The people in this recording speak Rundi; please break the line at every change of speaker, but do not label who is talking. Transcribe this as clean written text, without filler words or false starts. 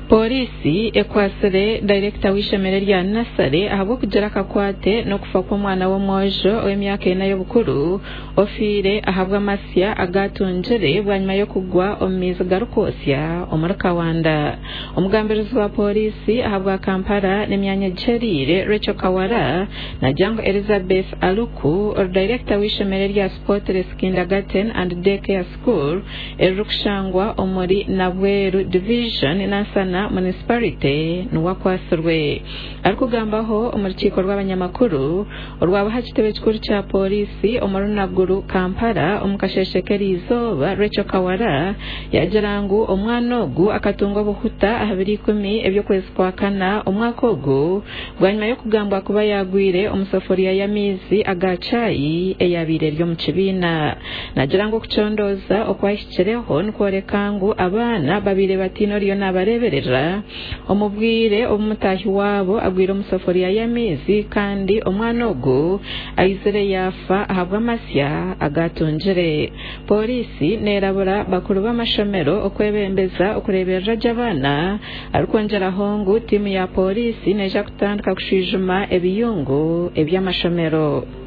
Polisi ekwasire director w'ishemere rya Nasare ahabwo kugera kakwate no kufa kw'umwana w'umwojo w'emyaka 4 y'obukuru ofire ahabwa amasya agatunjere bwanyuma yo kugwa omiza garukosya omuraka wanda omugambirizi wa polisi ahabwa Kampala n'emyanya jerire Rachel Kawara na Jango Elizabeth Aluku director w'ishemere rya Sportless Kindergarten and Daycare School erukushangwa omuri Nabweru Division Nansana municipality nuwakwasirwe arikugambaho omurukiko rw'abanyamakuru orwabaha kitebe kikuru kya polisi omurunaguru Kampala omukasheshekeri izoba Rachel Kawara yagirangu omwana ogu akatungwa buhuta 210 ebyokwezi kwa kana omwaka ogu bwanyuma yo kugambwa kuba yagwire omusafuriya y'amizi agacayi eyabire ryo mu kibina nagirangu kucondoza okwahikireho nkorekangu abana babire batino ryo nabareberera omubwire omutahi wabo agwira omusafuriya y'amizi kandi omwana ogu ayizire yafa ahabwa amasya agatunjire polisi nerabura bakuru b'amashomero okwebembeza okureberera jabana arikongeraho ngu timu ya polisi neja kutandika kushijuma ebiyungu eby'amashomero.